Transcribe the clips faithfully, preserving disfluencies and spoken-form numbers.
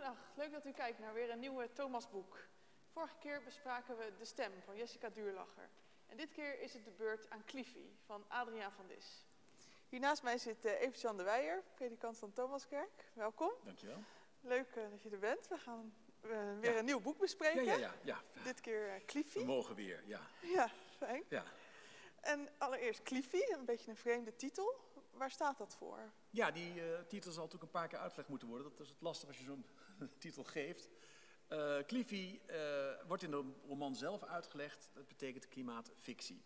Goedendag, leuk dat u kijkt naar weer een nieuwe Thomas-boek. Vorige keer bespraken we De Stem van Jessica Duurlacher. En dit keer is het de beurt aan Cliffy van Adriaan van Dis. Hier naast mij zit uh, Evert-Jan de Weijer, predikant van Thomaskerk. Welkom. Dankjewel. Leuk uh, dat je er bent. We gaan uh, weer ja. een nieuw boek bespreken. Ja, ja, ja. ja. Dit keer uh, Cliffy. We mogen weer, ja. Ja, fijn. Ja. En allereerst Cliffy, een beetje een vreemde titel. Waar staat dat voor? Ja, die uh, titel zal natuurlijk een paar keer uitgelegd moeten worden. Dat is het lastig als je zo'n titel geeft. Uh, Cliffy uh, wordt in de roman zelf uitgelegd. Dat betekent klimaatfictie.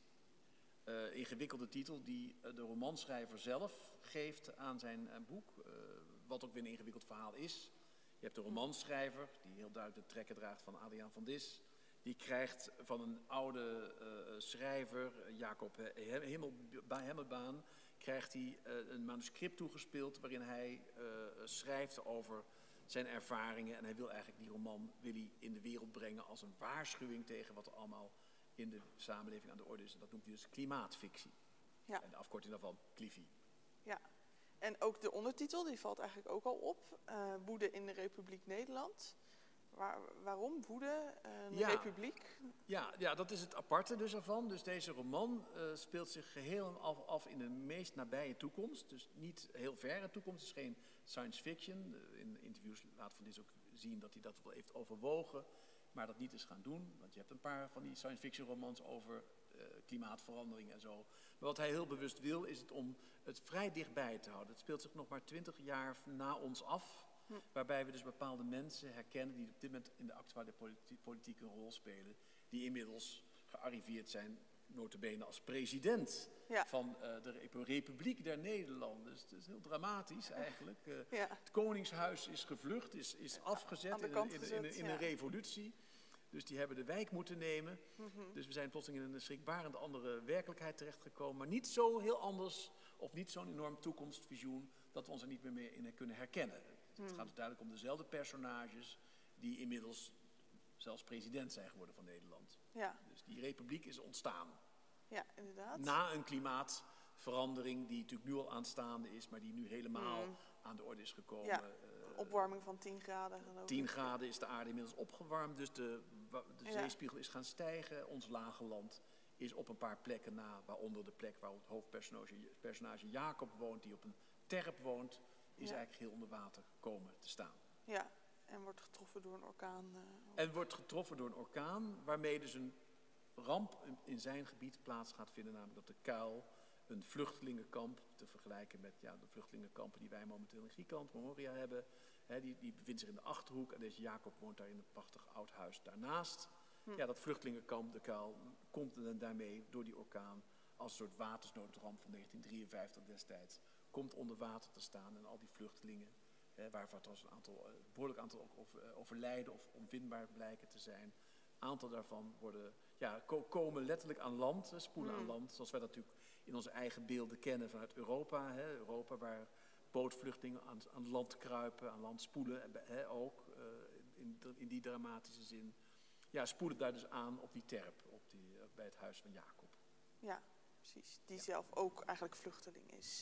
Uh, ingewikkelde titel die uh, de romanschrijver zelf geeft aan zijn uh, boek. Uh, wat ook weer een ingewikkeld verhaal is. Je hebt de romanschrijver, die heel duidelijk de trekken draagt van Adriaan van Dis. Die krijgt van een oude uh, schrijver, Jacob Hemmel, Hemmelbaan, krijgt hij uh, een manuscript toegespeeld waarin hij uh, schrijft over zijn ervaringen. En hij wil eigenlijk die roman wil hij in de wereld brengen als een waarschuwing tegen wat er allemaal in de samenleving aan de orde is. En dat noemt hij dus klimaatfictie. Ja. En de afkorting daarvan, Cliffy. Ja, en ook de ondertitel, die valt eigenlijk ook al op. Uh, Woede in de Republiek Nederland. Waar, waarom woede, een ja. republiek? Ja, ja, dat is het aparte dus ervan. Dus deze roman uh, speelt zich geheel af, af in de meest nabije toekomst. Dus niet heel verre toekomst, het is geen science fiction. In interviews laat Van Dis ook zien dat hij dat wel heeft overwogen, maar dat niet is gaan doen. Want je hebt een paar van die science fiction romans over uh, klimaatverandering en zo. Maar wat hij heel bewust wil, is het om het vrij dichtbij te houden. Het speelt zich nog maar twintig jaar na ons af. Hm. Waarbij we dus bepaalde mensen herkennen die op dit moment in de actuele politiek, politiek een rol spelen. Die inmiddels gearriveerd zijn, nota bene als president ja. van uh, de Republiek der Nederlanden. Dus het is heel dramatisch eigenlijk. Uh, ja. Het Koningshuis is gevlucht, is, is afgezet in, in, in, in, in ja. een revolutie. Dus die hebben de wijk moeten nemen. Mm-hmm. Dus we zijn plotseling in een schrikbarend andere werkelijkheid terechtgekomen. Maar niet zo heel anders of niet zo'n enorm toekomstvisioen dat we ons er niet meer mee in kunnen herkennen. Mm. Het gaat dus duidelijk om dezelfde personages die inmiddels zelfs president zijn geworden van Nederland. Ja. Dus die republiek is ontstaan. Ja, inderdaad. Na een klimaatverandering die natuurlijk nu al aanstaande is, maar die nu helemaal mm. aan de orde is gekomen. Ja, een opwarming van tien graden geloof ik. tien graden is de aarde inmiddels opgewarmd, dus de, de ja. zeespiegel is gaan stijgen. Ons lage land is op een paar plekken na, waaronder de plek waar het hoofdpersonage personage Jacob woont, die op een terp woont, is ja. eigenlijk heel onder water komen te staan. Ja, en wordt getroffen door een orkaan. Uh, en wordt getroffen door een orkaan, waarmee dus een ramp in zijn gebied plaats gaat vinden, namelijk dat de Kuil, een vluchtelingenkamp, te vergelijken met ja, de vluchtelingenkampen die wij momenteel in Griekenland, Moria hebben, hè, die, die bevindt zich in de Achterhoek en deze Jacob woont daar in een prachtig oud huis daarnaast. Hm. Ja, dat vluchtelingenkamp, de Kuil, komt en daarmee door die orkaan als een soort watersnoodramp van negentien drieënvijftig destijds, komt onder water te staan en al die vluchtelingen, hè, waarvan er een aantal, een behoorlijk aantal ook over, overlijden of onvindbaar blijken te zijn. Een aantal daarvan worden, ja, ko- komen letterlijk aan land, spoelen mm. aan land, zoals wij dat natuurlijk in onze eigen beelden kennen vanuit Europa. Hè, Europa waar bootvluchtelingen aan, aan land kruipen, aan land spoelen, hè, ook uh, in, in die dramatische zin. Ja, spoelen daar dus aan op die terp, op die, uh, bij het huis van Jacob. Ja, precies. Die ja. zelf ook eigenlijk vluchteling is.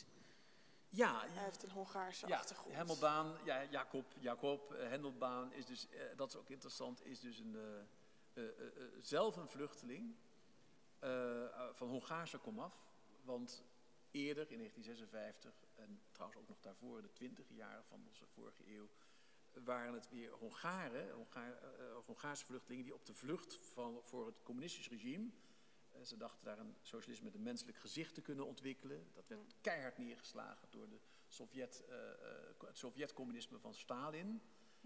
Ja, hij heeft een Hongaarse ja, achtergrond. Hemmelbaan, ja, Jacob, Jacob uh, Hendelbaan is dus, uh, dat is ook interessant, is dus een, uh, uh, uh, uh, zelf een vluchteling uh, uh, van Hongaarse komaf. Want eerder, in negentien zesenvijftig, en trouwens ook nog daarvoor, de twintige jaren van onze vorige eeuw, waren het weer Hongaren, Hongaar, uh, Hongaarse vluchtelingen die op de vlucht van, voor het communistisch regime. Uh, ze dachten daar een socialisme met een menselijk gezicht te kunnen ontwikkelen. Dat werd keihard neergeslagen door de Sovjet, uh, uh, het Sovjet-communisme van Stalin.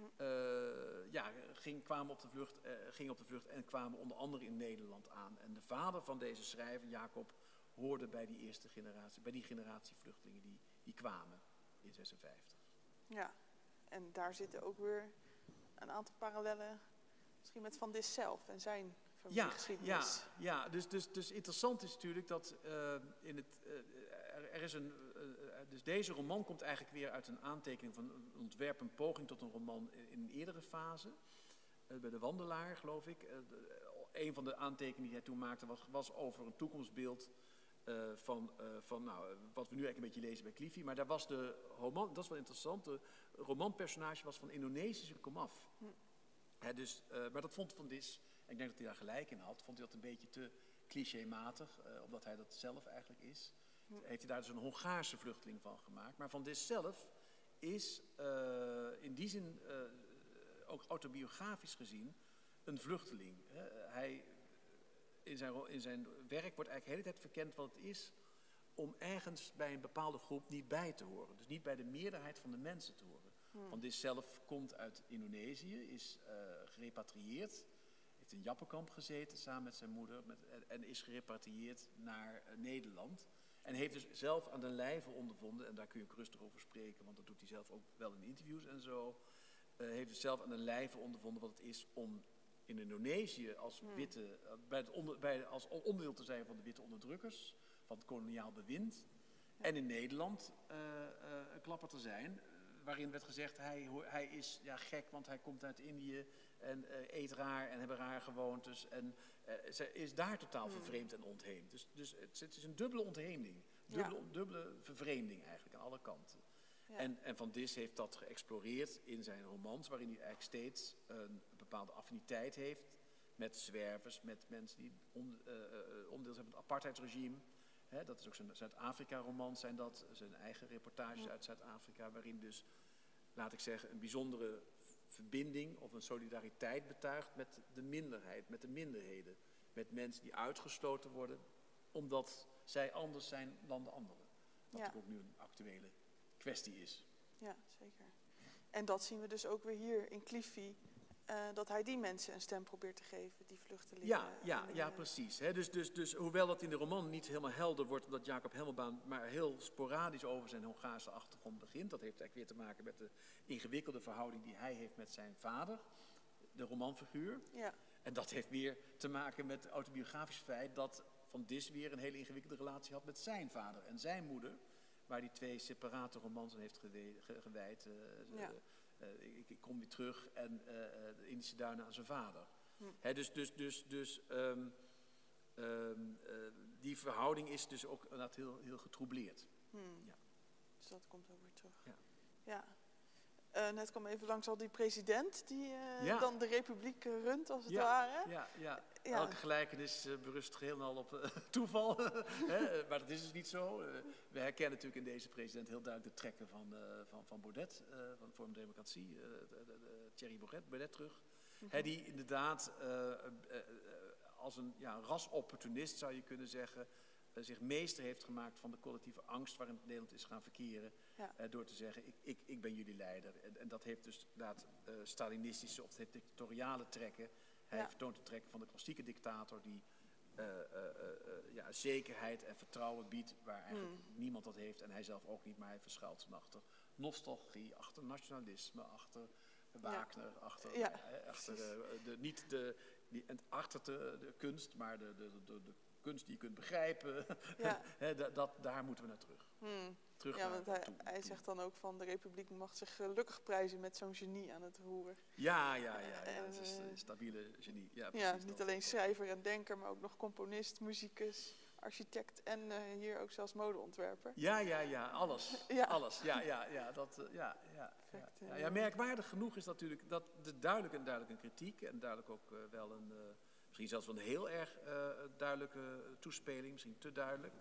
Uh, ja, ging, kwamen op de vlucht, uh, gingen op de vlucht en kwamen onder andere in Nederland aan. En de vader van deze schrijver, Jacob, hoorde bij die eerste generatie, bij die generatie vluchtelingen die, die kwamen in zesenvijftig. Ja, en daar zitten ook weer een aantal parallellen, misschien met Van Dis zelf en zijn familiegeschiedenis. Ja, ja, ja. Dus, dus, dus interessant is natuurlijk dat uh, in het, uh, er, er is een, uh, dus deze roman komt eigenlijk weer uit een aantekening van een ontwerp, een poging tot een roman in, in een eerdere fase. Uh, bij de Wandelaar, geloof ik. Uh, de, een van de aantekeningen die hij toen maakte was, was over een toekomstbeeld Uh, van, uh, van nou, wat we nu eigenlijk een beetje lezen bij Cliffy. Maar daar was de roman, dat is wel interessant, de romanpersonage was van Indonesische komaf. Hm. Hè, dus, uh, maar dat vond Van Dis, en ik denk dat hij daar gelijk in had, vond hij dat een beetje te clichématig, uh, omdat hij dat zelf eigenlijk is. Hm. Heeft hij daar dus een Hongaarse vluchteling van gemaakt. Maar Van Dis zelf is uh, in die zin, uh, ook autobiografisch gezien, een vluchteling. Hè. Hij, in, zijn, in zijn werk wordt eigenlijk de hele tijd verkend wat het is om ergens bij een bepaalde groep niet bij te horen. Dus niet bij de meerderheid van de mensen te horen. Hmm. Van Dis zelf komt uit Indonesië, is uh, gerepatrieerd, heeft in Jappenkamp gezeten samen met zijn moeder met, en is gerepatrieerd naar uh, Nederland. En heeft dus zelf aan de lijve ondervonden, en daar kun je ook rustig over spreken, want dat doet hij zelf ook wel in interviews en zo. Uh, heeft dus zelf aan de lijve ondervonden wat het is om in Indonesië als, witte, uh, bij het onder, bij, als onderdeel te zijn van de witte onderdrukkers, van het koloniaal bewind. Ja. En in Nederland uh, uh, een klapper te zijn, uh, waarin werd gezegd, hij, hij is ja, gek, want hij komt uit Indië en uh, eet raar en hebben raar gewoontes. En uh, zij is daar totaal hmm. vervreemd en ontheemd. Dus, dus het, het is een dubbele ontheemding. Dubbele, ja. dubbele vervreemding eigenlijk, aan alle kanten. Ja. En, en Van Dis heeft dat geëxploreerd in zijn romans, waarin hij eigenlijk steeds een bepaalde affiniteit heeft met zwervers, met mensen die on, uh, uh, onderdeel zijn van het apartheidsregime. He, dat is ook zijn Zuid-Afrika-romans, zijn dat, zijn eigen reportages ja. uit Zuid-Afrika, waarin dus, laat ik zeggen, een bijzondere verbinding of een solidariteit betuigt met de minderheid, met de minderheden. Met mensen die uitgesloten worden, omdat zij anders zijn dan de anderen. Wat ja. ook nu een actuele kwestie is. Ja, zeker. En dat zien we dus ook weer hier in Cliffy, uh, dat hij die mensen een stem probeert te geven, die vluchtelingen. Ja, ja, en, ja uh, precies. He, dus, dus, dus hoewel dat in de roman niet helemaal helder wordt, omdat Jacob Hemmelbaan maar heel sporadisch over zijn Hongaarse achtergrond begint. Dat heeft eigenlijk weer te maken met de ingewikkelde verhouding die hij heeft met zijn vader, de romanfiguur. Ja. En dat heeft weer te maken met het autobiografisch feit dat Van Dis weer een hele ingewikkelde relatie had met zijn vader en zijn moeder, waar hij twee separate romans aan heeft gewe- ge- gewijd. Uh, ja. uh, ik, ik kom weer terug en uh, de Indische duinen aan zijn vader. Hm. He, dus dus, dus, dus um, um, uh, die verhouding is dus ook inderdaad heel, heel getroubleerd. Hm. Ja. Dus dat komt ook weer terug. Ja. Ja. Uh, net kwam even langs al die president die uh, ja. dan de republiek uh, runt, als het ja, ware. Ja, ja. Ja. Elke gelijkenis uh, berust geheel en al op uh, toeval. Hè? Maar dat is dus niet zo. Uh, we herkennen natuurlijk in deze president heel duidelijk de trekken van, uh, van, van Baudet, uh, van Forum Democratie, uh, de, de, de Thierry Baudet, Baudet terug. Mm-hmm. Hè, die inderdaad uh, uh, uh, als een ja, rasopportunist, zou je kunnen zeggen, Uh, zich meester heeft gemaakt van de collectieve angst waarin Nederland is gaan verkeren. Ja. Uh, door te zeggen, ik, ik, ik ben jullie leider. En, en dat heeft dus inderdaad uh, Stalinistische of dictatoriale trekken. Hij ja. vertoont de trekken van de klassieke dictator die uh, uh, uh, ja, zekerheid en vertrouwen biedt waar eigenlijk hmm. niemand dat heeft. En hij zelf ook niet, maar hij verschuilt zich achter nostalgie, achter nationalisme, achter Wagner, ja. achter, ja. uh, achter uh, de, niet de, die, achter de, de kunst, maar de, de, de, de kunst die je kunt begrijpen, ja. He, dat, dat, daar moeten we naar terug. Hmm. terug ja, naar want hij, toe, hij toe. zegt dan ook van de Republiek mag zich gelukkig prijzen met zo'n genie aan het roer. Ja, ja, ja, ja. En, het is een stabiele genie. Ja, precies, ja niet dat, alleen dat, schrijver en denker, maar ook nog componist, muzikus, architect en uh, hier ook zelfs modeontwerper. Ja, ja, ja, alles. Ja. Alles, ja, ja, ja. Dat, uh, ja, ja, Perfect, ja. Ja, ja, merkwaardig genoeg is natuurlijk dat de duidelijk en duidelijk een kritiek en duidelijk ook uh, wel een... Uh, misschien zelfs wel een heel erg uh, duidelijke toespeling, misschien te duidelijk.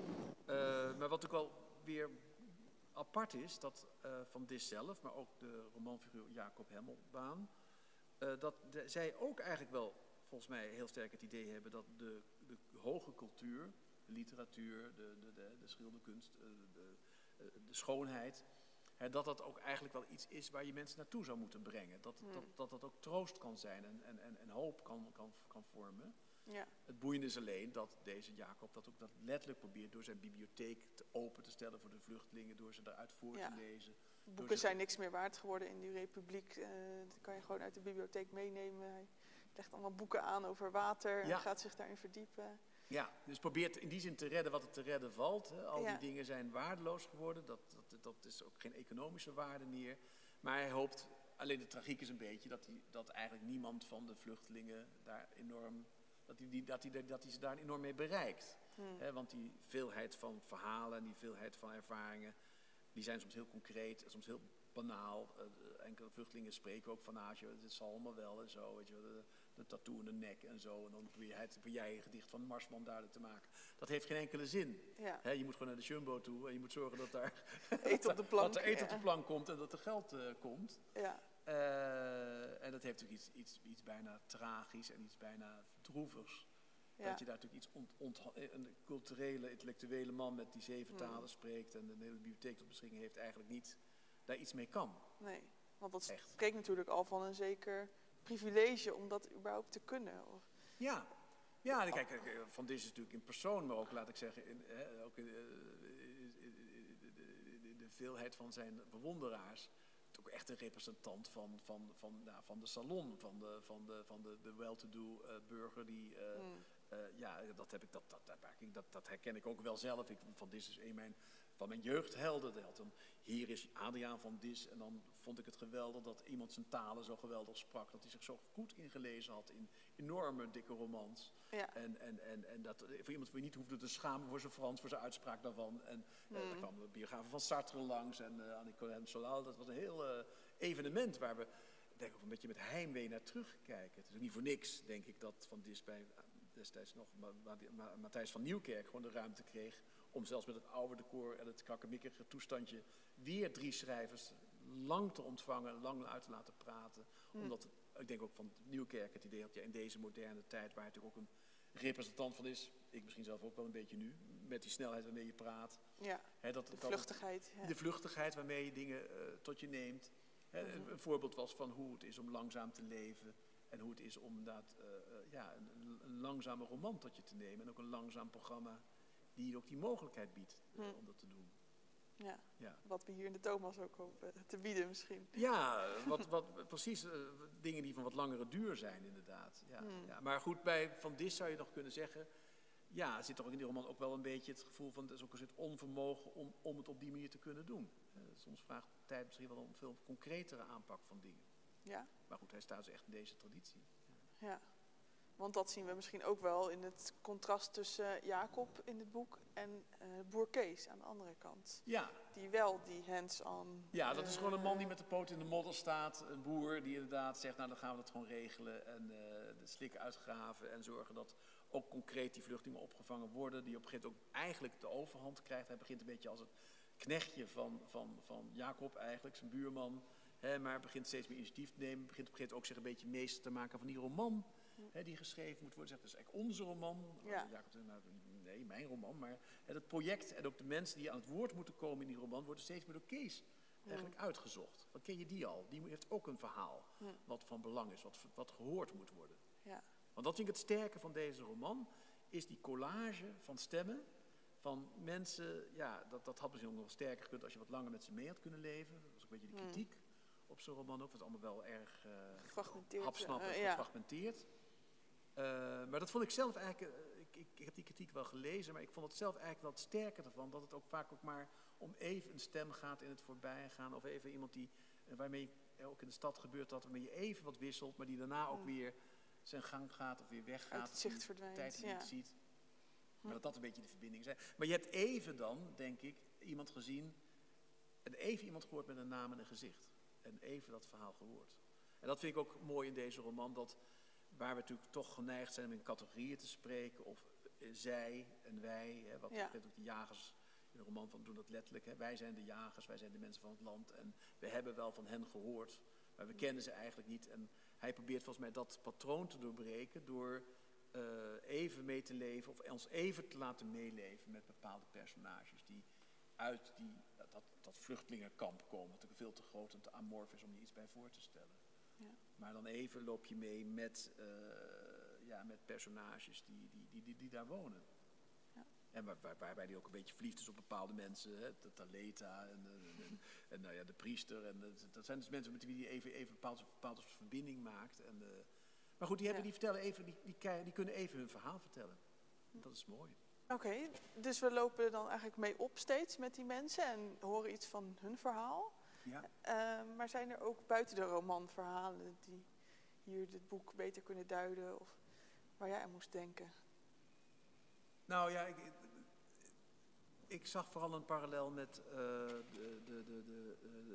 Uh, maar wat ook wel weer apart is, dat uh, Van Dis zelf, maar ook de romanfiguur Jacob Hemmelbaan, uh, dat de, zij ook eigenlijk wel, volgens mij, heel sterk het idee hebben dat de, de hoge cultuur, de literatuur, de, de, de, de schilderkunst, de, de, de schoonheid, hè, dat dat ook eigenlijk wel iets is waar je mensen naartoe zou moeten brengen. Dat hmm. dat, dat, dat ook troost kan zijn en, en, en, en hoop kan, kan, kan vormen. Ja. Het boeiende is alleen dat deze Jacob dat ook dat letterlijk probeert door zijn bibliotheek te open te stellen voor de vluchtelingen, door ze daaruit voor ja. te lezen. Boeken zijn niks meer waard geworden in die republiek. Uh, dat kan je gewoon uit de bibliotheek meenemen. Hij legt allemaal boeken aan over water ja. en gaat zich daarin verdiepen. Ja, dus probeert in die zin te redden wat er te redden valt. Hè. Al ja. die dingen zijn waardeloos geworden. Dat, dat, dat is ook geen economische waarde meer. Maar hij hoopt, alleen de tragiek is een beetje, dat, hij, dat eigenlijk niemand van de vluchtelingen daar enorm, dat hij, die, dat hij, dat hij ze daar enorm mee bereikt. Hmm. Hè, want die veelheid van verhalen en die veelheid van ervaringen, die zijn soms heel concreet, soms heel banaal. Uh, enkele vluchtelingen spreken ook van, ah, het zal allemaal wel en zo, weet je, de, de tattoo in de nek en zo. En dan probeer, het, probeer jij een gedicht van Marsman duidelijk te maken. Dat heeft geen enkele zin. Ja. He, je moet gewoon naar de Jumbo toe en je moet zorgen dat, daar eten op de plank, dat er eten ja. op de plank komt en dat er geld uh, komt. Ja. Uh, en dat heeft natuurlijk iets, iets, iets bijna tragisch en iets bijna droevigs. Ja. Dat je daar natuurlijk iets ont, ont, een culturele, intellectuele man met die zeven talen hmm. spreekt en een hele bibliotheek tot beschikking heeft, eigenlijk niet daar iets mee kan. Nee, want dat Echt. spreekt natuurlijk al van een zeker privilege om dat überhaupt te kunnen. Of... Ja, ja, kijk, Van Dis is natuurlijk in persoon, maar ook, laat ik zeggen, in, hè, ook in, uh, in de, de, de veelheid van zijn bewonderaars. Ook echt een representant van, van, van, nou, van de salon, van de, van de, van de, de well-to-do uh, burger die... Uh, mm. uh, ja, dat, heb ik, dat, dat, dat, dat herken ik ook wel zelf. Ik, van Dis is een mijn, van mijn jeugdhelden. Dan, hier is Adriaan van Dis en dan vond ik het geweldig dat iemand zijn talen zo geweldig sprak. Dat hij zich zo goed ingelezen had in enorme dikke romans. Ja. En, en, en, en dat voor iemand die niet hoefde te schamen voor zijn Frans, voor zijn uitspraak daarvan. En mm. uh, er kwamen de biografen van Sartre langs en uh, Annie Cohen Solal. Dat was een heel uh, evenement waar we denk ik, een beetje met heimwee naar terugkijken. Het is ook niet voor niks, denk ik, dat Van Dis bij destijds nog Matthijs van Nieuwkerk gewoon de ruimte kreeg om zelfs met het oude decor en het krakkemikkige toestandje weer drie schrijvers lang te ontvangen, lang uit te laten praten. Mm. Omdat, ik denk ook van Nieuwkerk het idee had, ja, in deze moderne tijd, waar hij natuurlijk ook een representant van is, ik misschien zelf ook wel een beetje nu, met die snelheid waarmee je praat. Ja, He, dat, de vluchtigheid. Dat, ja. De vluchtigheid waarmee je dingen uh, tot je neemt. He, mm-hmm. een, een voorbeeld was van hoe het is om langzaam te leven en hoe het is om inderdaad, uh, uh, ja, een, een langzame roman tot je te nemen en ook een langzaam programma die je ook die mogelijkheid biedt uh, mm. om dat te doen. Ja, ja, wat we hier in de Thomas ook hopen te bieden misschien. Ja, wat, wat, precies, uh, dingen die van wat langere duur zijn inderdaad. Ja, hmm. ja. Maar goed, bij Van Dis zou je nog kunnen zeggen, ja, zit toch in die roman ook wel een beetje het gevoel van, het is ook een soort onvermogen om, om het op die manier te kunnen doen. Uh, soms vraagt de tijd misschien wel om een veel concretere aanpak van dingen. Ja. Maar goed, hij staat dus echt in deze traditie. Ja. Ja. Want dat zien we misschien ook wel in het contrast tussen Jacob in het boek en uh, boer Kees aan de andere kant. Ja. Die wel die hands-on... Ja, dat is uh, gewoon een man die met de poot in de modder staat. Een boer die inderdaad zegt, nou dan gaan we dat gewoon regelen. En uh, de slik uitgraven en zorgen dat ook concreet die vluchtelingen opgevangen worden. Die op een gegeven moment ook eigenlijk de overhand krijgt. Hij begint een beetje als het knechtje van, van, van Jacob eigenlijk, zijn buurman. Hè, maar begint steeds meer initiatief te nemen. Begint op een gegeven moment ook zich een beetje meester te maken van die roman. He, die geschreven moet worden, zegt, dat is eigenlijk onze roman. Ja. Jacob zegt, nou, nee, mijn roman. Maar he, het project en ook de mensen die aan het woord moeten komen in die roman worden steeds meer door Kees eigenlijk mm. uitgezocht. Wat ken je die al? Die heeft ook een verhaal mm. wat van belang is, wat, wat gehoord moet worden. Ja. Want dat vind ik het sterke van deze roman, is die collage van stemmen van mensen. Ja, dat, dat had misschien ook nog sterker gekund als je wat langer met ze mee had kunnen leven. Dat was ook een beetje de kritiek mm. op zo'n roman ook. Het was allemaal wel erg uh, gefragmenteerd. hapsnappig, uh, ja. gefragmenteerd. Uh, maar dat vond ik zelf eigenlijk, uh, ik, ik, ik heb die kritiek wel gelezen, maar ik vond het zelf eigenlijk wel het sterker ervan, dat het ook vaak ook maar om even een stem gaat in het voorbijgaan, of even iemand die, uh, waarmee uh, ook in de stad gebeurt dat, waarmee je even wat wisselt, maar die daarna ook mm. weer zijn gang gaat of weer weggaat. Uit het zicht verdwijnt, tijd ja. niet ziet. Maar dat dat een beetje de verbinding zijn. Maar je hebt even dan, denk ik, iemand gezien, en even iemand gehoord met een naam en een gezicht. En even dat verhaal gehoord. En dat vind ik ook mooi in deze roman, dat waar we natuurlijk toch geneigd zijn om in categorieën te spreken, of uh, zij en wij, hè, wat ja. ook de jagers in de roman van doen dat letterlijk. Hè, wij zijn de jagers, wij zijn de mensen van het land en we hebben wel van hen gehoord, maar we kennen ze eigenlijk niet. En hij probeert volgens mij dat patroon te doorbreken door uh, even mee te leven, of ons even te laten meeleven met bepaalde personages die uit die, dat, dat, dat vluchtelingenkamp komen, wat natuurlijk veel te groot en te amorf is om je iets bij voor te stellen. Ja. Maar dan even loop je mee met, uh, ja, met personages die, die, die, die, die daar wonen. Ja. En waar, waar, waarbij die ook een beetje verliefd is op bepaalde mensen. Hè? De Taleta en, en, en, en nou ja, de priester. En, dat zijn dus mensen met wie die even, even een bepaalde, bepaalde verbinding maakt. En, uh, maar goed, die, hebben, ja. die, vertellen even, die, die, die kunnen even hun verhaal vertellen. En dat is mooi. Oké, okay, dus we lopen dan eigenlijk mee op steeds met die mensen en horen iets van hun verhaal. Ja. Uh, maar zijn er ook buiten de roman verhalen die hier dit boek beter kunnen duiden of waar jij aan moest denken? Nou ja, ik, ik zag vooral een parallel met uh, de, de, de, de, de,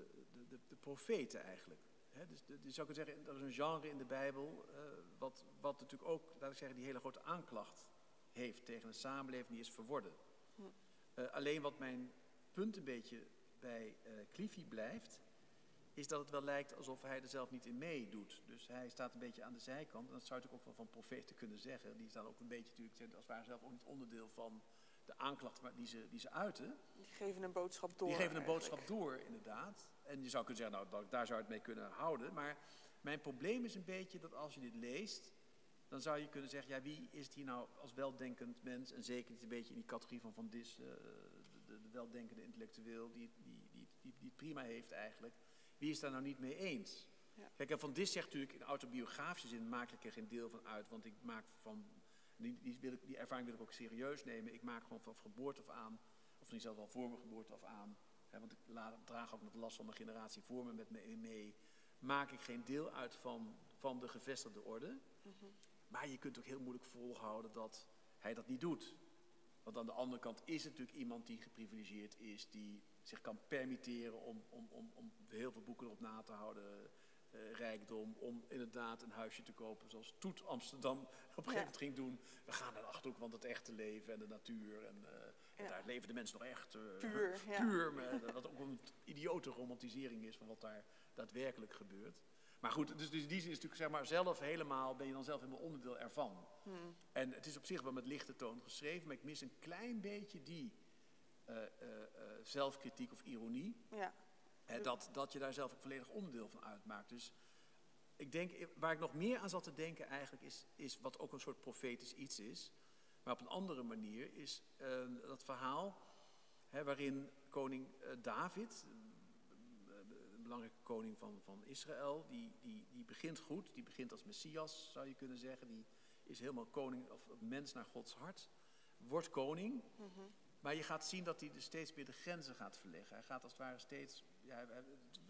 de, de profeten eigenlijk. He, dus de, je zou kunnen zeggen, er is een genre in de Bijbel, uh, wat, wat natuurlijk ook, laat ik zeggen, die hele grote aanklacht heeft tegen een samenleving die is verworden. Hm. Uh, alleen wat mijn punt een beetje bij uh, Cliffy blijft, is dat het wel lijkt alsof hij er zelf niet in meedoet. Dus hij staat een beetje aan de zijkant. En dat zou ik ook wel van profeten kunnen zeggen. Die staan ook een beetje natuurlijk, als het ware zelf ook niet onderdeel van de aanklacht die ze, die ze uiten. Die geven een boodschap door. Die geven een eigenlijk. boodschap door, inderdaad. En je zou kunnen zeggen, nou, daar zou je het mee kunnen houden. Maar mijn probleem is een beetje dat als je dit leest, dan zou je kunnen zeggen, ja, wie is het hier nou als weldenkend mens, en zeker niet een beetje in die categorie van Van Dis, uh, de, de weldenkende intellectueel, die, die, die, die, die het prima heeft eigenlijk. Wie is daar nou niet mee eens? Ja. Kijk, en Van Dis zegt natuurlijk in autobiografische zin, maak ik er geen deel van uit, want ik maak van, die, die, wil ik, die ervaring wil ik ook serieus nemen. Ik maak gewoon van geboorte af aan, of niet zelfs wel voor mijn geboorte af aan, hè, want ik la, draag ook met de last van mijn generatie voor me met me mee, maak ik geen deel uit van, van de gevestigde orde. Mm-hmm. Maar je kunt ook heel moeilijk volhouden dat hij dat niet doet. Want aan de andere kant is het natuurlijk iemand die geprivilegeerd is, die zich kan permitteren om, om, om, om heel veel boeken erop na te houden, uh, rijkdom, om inderdaad een huisje te kopen zoals Toet Amsterdam op een gegeven moment ja. ging doen. We gaan naar de Achterhoek, want het echte leven en de natuur en, uh, en ja. daar leven de mensen nog echt uh, puur. Ja. puur met, wat ook een idiote romantisering is van wat daar daadwerkelijk gebeurt. Maar goed, dus, dus die zin is natuurlijk zeg maar zelf helemaal, ben je dan zelf helemaal onderdeel ervan. Hmm. En het is op zich wel met lichte toon geschreven, maar ik mis een klein beetje die uh, uh, uh, zelfkritiek of ironie. Ja. Uh, dat, dat je daar zelf ook volledig onderdeel van uitmaakt. Dus ik denk, waar ik nog meer aan zat te denken eigenlijk is, is wat ook een soort profetisch iets is. Maar op een andere manier is uh, dat verhaal hè, waarin koning uh, David, belangrijke koning van, van Israël, die, die, die begint goed, die begint als Messias, zou je kunnen zeggen. Die is helemaal koning, of mens naar Gods hart, wordt koning. Mm-hmm. Maar je gaat zien dat hij dus steeds meer de grenzen gaat verleggen. Hij gaat als het ware steeds, ja, hij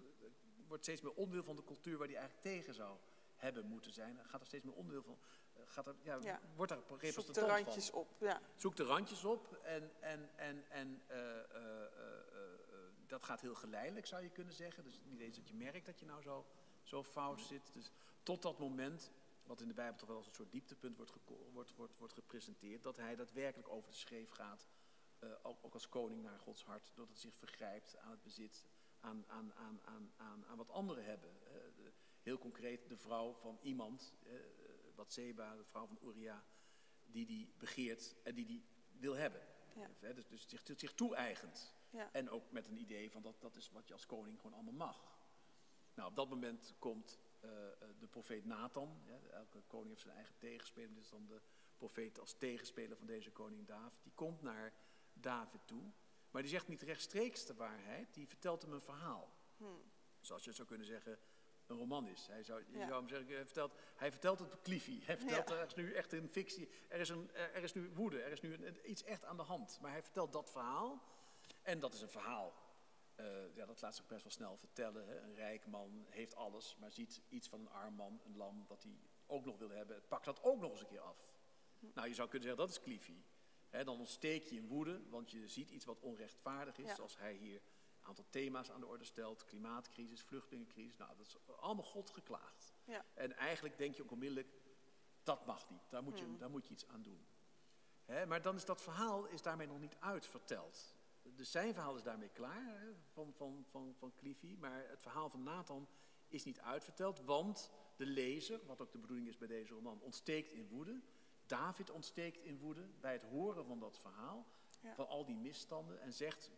wordt steeds meer onderdeel van de cultuur waar hij eigenlijk tegen zou hebben moeten zijn. Hij gaat er steeds meer onderdeel van, gaat er, ja, ja. wordt daar representant van. Zoek de randjes op, ja. Zoek de randjes op en, en, en, en uh, uh, uh, dat gaat heel geleidelijk, zou je kunnen zeggen. Dus niet eens dat je merkt dat je nou zo, zo fout zit. Dus tot dat moment, wat in de Bijbel toch wel als een soort dieptepunt wordt, geko- wordt, wordt, wordt gepresenteerd, dat hij daadwerkelijk over de schreef gaat, uh, ook, ook als koning naar Gods hart, doordat hij zich vergrijpt aan het bezit, aan, aan, aan, aan, aan, aan wat anderen hebben. Uh, de, heel concreet de vrouw van iemand, uh, Batseba, de vrouw van Uria, die die begeert en die die wil hebben. Ja. Uh, dus, dus zich, zich toe-eigent. Ja. En ook met een idee van dat, dat is wat je als koning gewoon allemaal mag. Nou, op dat moment komt uh, de profeet Nathan. Ja, elke koning heeft zijn eigen tegenspeler. Dit is dan de profeet als tegenspeler van deze koning David. Die komt naar David toe. Maar die zegt niet rechtstreeks de waarheid. Die vertelt hem een verhaal. Hmm. Zoals je zou kunnen zeggen, een roman is. Hij, zou, je ja. zou hem zeggen, hij, vertelt, hij vertelt het op Cliffy. Hij vertelt, ja. Er is nu echt een fictie. Er is, een, er is nu woede. Er is nu een, iets echt aan de hand. Maar hij vertelt dat verhaal. En dat is een verhaal, uh, ja, dat laat zich best wel snel vertellen. Hè. Een rijk man heeft alles, maar ziet iets van een arm man, een lam, dat hij ook nog wil hebben. Het pakt dat ook nog eens een keer af. Hm. Nou, je zou kunnen zeggen, dat is Cliffy. Hè, dan ontsteek je in woede, want je ziet iets wat onrechtvaardig is. Ja. Zoals hij hier een aantal thema's aan de orde stelt. Klimaatcrisis, vluchtelingencrisis. Nou, dat is allemaal God geklaagd. Ja. En eigenlijk denk je ook onmiddellijk, dat mag niet. Daar moet je, hm. daar moet je iets aan doen. Hè, maar dan is dat verhaal is daarmee nog niet uitverteld. Dus zijn verhaal is daarmee klaar, hè, van, van, van, van Cliffy. Maar het verhaal van Nathan is niet uitverteld, want de lezer, wat ook de bedoeling is bij deze roman, ontsteekt in woede. David ontsteekt in woede bij het horen van dat verhaal, ja. van al die misstanden. En zegt,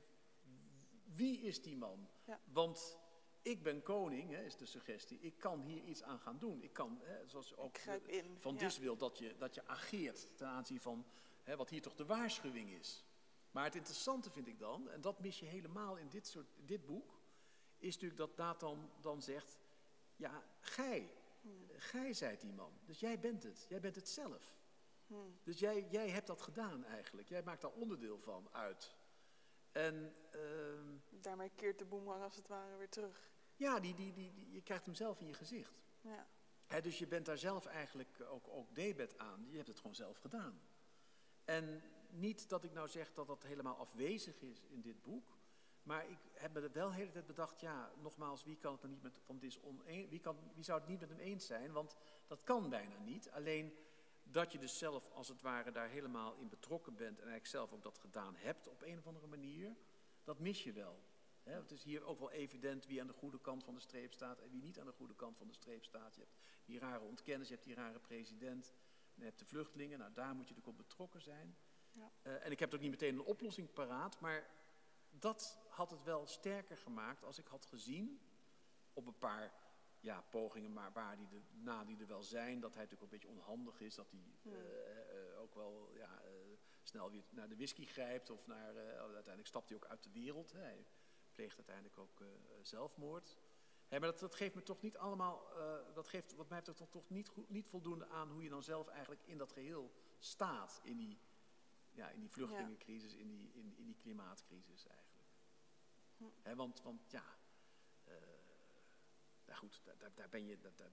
wie is die man? Ja. Want ik ben koning, hè, is de suggestie. Ik kan hier iets aan gaan doen. Ik kan, hè, zoals ook in, Van Dis ja. wil, dat je, dat je ageert ten aanzien van hè, wat hier toch de waarschuwing is. Maar het interessante vind ik dan, en dat mis je helemaal in dit, soort, dit boek, is natuurlijk dat Nathan dan zegt, ja, gij, hmm. gij zijt die man. Dus jij bent het, jij bent het zelf. Hmm. Dus jij, jij hebt dat gedaan eigenlijk, jij maakt daar onderdeel van uit. En, uh, daarmee keert de boemerang als het ware weer terug. Ja, die, die, die, die, je krijgt hem zelf in je gezicht. Ja. He, dus je bent daar zelf eigenlijk ook, ook debet aan, je hebt het gewoon zelf gedaan. En niet dat ik nou zeg dat dat helemaal afwezig is in dit boek. Maar ik heb me er wel de hele tijd bedacht, ja, nogmaals, wie kan het dan niet met Van Dis oneen, wie, kan, wie zou het niet met hem eens zijn? Want dat kan bijna niet. Alleen dat je dus zelf als het ware daar helemaal in betrokken bent en eigenlijk zelf ook dat gedaan hebt op een of andere manier, dat mis je wel. He, het is hier ook wel evident wie aan de goede kant van de streep staat en wie niet aan de goede kant van de streep staat. Je hebt die rare ontkenners, je hebt die rare president, en je hebt de vluchtelingen. Nou, daar moet je natuurlijk op betrokken zijn. Ja. Uh, en ik heb ook niet meteen een oplossing paraat, maar dat had het wel sterker gemaakt als ik had gezien op een paar ja, pogingen, maar waar die de, na die er wel zijn, dat hij natuurlijk een beetje onhandig is, dat hij uh, uh, ook wel ja, uh, snel weer naar de whisky grijpt of naar, uh, uiteindelijk stapt hij ook uit de wereld. Hè. Hij pleegt uiteindelijk ook uh, zelfmoord. Hey, maar dat, dat geeft me toch niet allemaal, uh, dat geeft wat mij betreft toch, toch niet, goed, niet voldoende aan hoe je dan zelf eigenlijk in dat geheel staat, in die, ja, in die vluchtelingencrisis, in die, in, in die klimaatcrisis eigenlijk. Hm. He, want, want ja, uh, nou goed, daar, daar, ben je, daar, daar,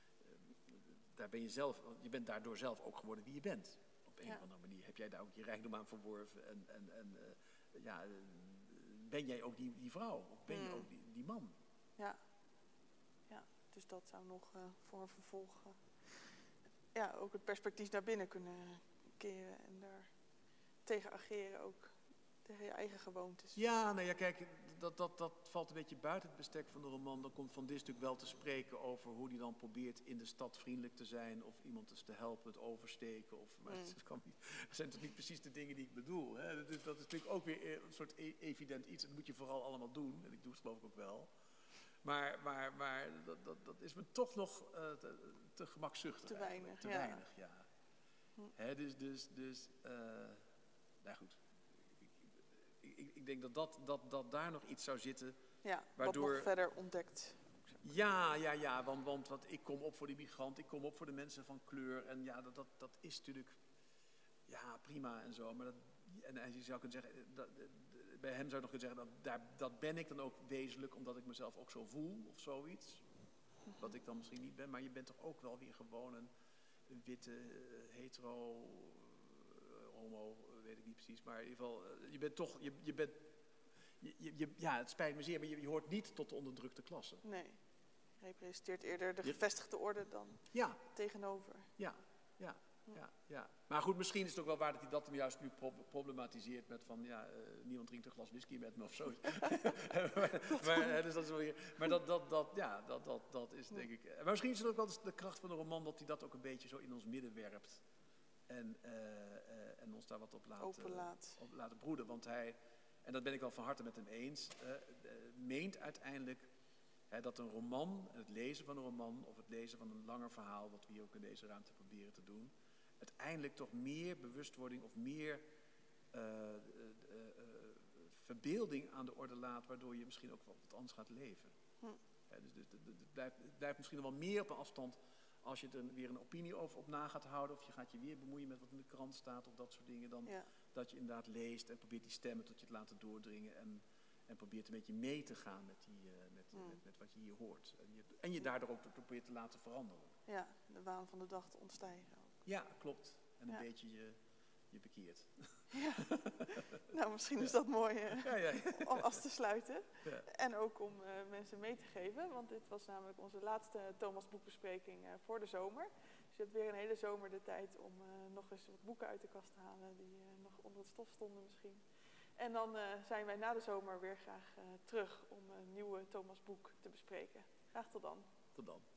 daar ben je zelf, je bent daardoor zelf ook geworden wie je bent. Op een ja. of andere manier heb jij daar ook je rijkdom aan verworven en, en, en uh, ja, uh, ben jij ook die, die vrouw, of ben hm. je ook die, die man? Ja. Ja, dus dat zou nog uh, voor een vervolg uh, ja, ook het perspectief naar binnen kunnen keren en daar tegen ageren ook, tegen je eigen gewoontes. Ja, nou ja, kijk, dat, dat, dat valt een beetje buiten het bestek van de roman. Dan komt Van Dis natuurlijk wel te spreken over hoe hij dan probeert in de stad vriendelijk te zijn of iemand eens te helpen het oversteken. Of, maar mm. dat, kan niet, dat zijn toch niet precies de dingen die ik bedoel. Hè? Dat, is, dat is natuurlijk ook weer een soort e- evident iets. Dat moet je vooral allemaal doen. En ik doe het geloof ik ook wel. Maar, maar, maar dat, dat, dat is me toch nog uh, te, te gemakzuchtig. Te weinig, te ja. weinig, ja. Hm. Hè, dus, dus, dus, uh, nou goed. Ik, ik, ik denk dat, dat, dat, dat daar nog iets zou zitten. Ja, waardoor, wat nog verder ontdekt. Ja, ja, ja, want, want, want ik kom op voor die migrant, ik kom op voor de mensen van kleur. En ja, dat, dat, dat is natuurlijk, ja, prima en zo. Maar dat, en, en je zou kunnen zeggen, dat, bij hem zou je nog kunnen zeggen, dat, daar, dat ben ik dan ook wezenlijk, omdat ik mezelf ook zo voel of zoiets. Wat ik dan misschien niet ben, maar je bent toch ook wel weer gewoon een, een witte, uh, hetero, uh, homo, uh, weet ik niet precies. Maar in ieder geval, uh, je bent toch, je, je bent, je, je, ja, het spijt me zeer, maar je, je hoort niet tot de onderdrukte klasse. Nee, representeert eerder de gevestigde orde dan ja. tegenover. Ja, ja. Ja, ja. Maar goed, misschien is het ook wel waar dat hij dat hem juist nu pro- problematiseert met van, ja, uh, niemand drinkt een glas whisky met me of zo. maar, maar, dus dat is wel weer, maar dat, dat, dat, ja, dat, dat, dat is denk ik... Maar misschien is het ook wel de kracht van de roman dat hij dat ook een beetje zo in ons midden werpt. En, uh, uh, en ons daar wat op laat, uh, op laten broeden. Want hij, en dat ben ik wel van harte met hem eens, uh, uh, meent uiteindelijk hè, dat een roman, het lezen van een roman of het lezen van een langer verhaal, wat we hier ook in deze ruimte proberen te doen, uiteindelijk toch meer bewustwording of meer uh, uh, uh, uh, verbeelding aan de orde laat, waardoor je misschien ook wat anders gaat leven. Hm. Ja, dus dus, dus het, blijft, het blijft misschien nog wel meer op een afstand als je er weer een opinie over op na gaat houden, of je gaat je weer bemoeien met wat in de krant staat of dat soort dingen, dan ja. dat je inderdaad leest en probeert die stemmen tot je te laten doordringen en, en probeert een beetje mee te gaan met, die, uh, met, hm. met, met wat je hier hoort. En je, en je daardoor ook probeert te laten veranderen. Ja, de waan van de dag te ontstijgen. Ja, klopt. En een ja. beetje je, je bekeert. Ja, nou misschien is dat mooi uh, ja, ja, ja. om af te sluiten. Ja. En ook om uh, mensen mee te geven, want dit was namelijk onze laatste Thomas boekbespreking uh, voor de zomer. Dus je hebt weer een hele zomer de tijd om uh, nog eens wat boeken uit de kast te halen die uh, nog onder het stof stonden misschien. En dan uh, zijn wij na de zomer weer graag uh, terug om een nieuwe Thomas boek te bespreken. Graag tot dan. Tot dan.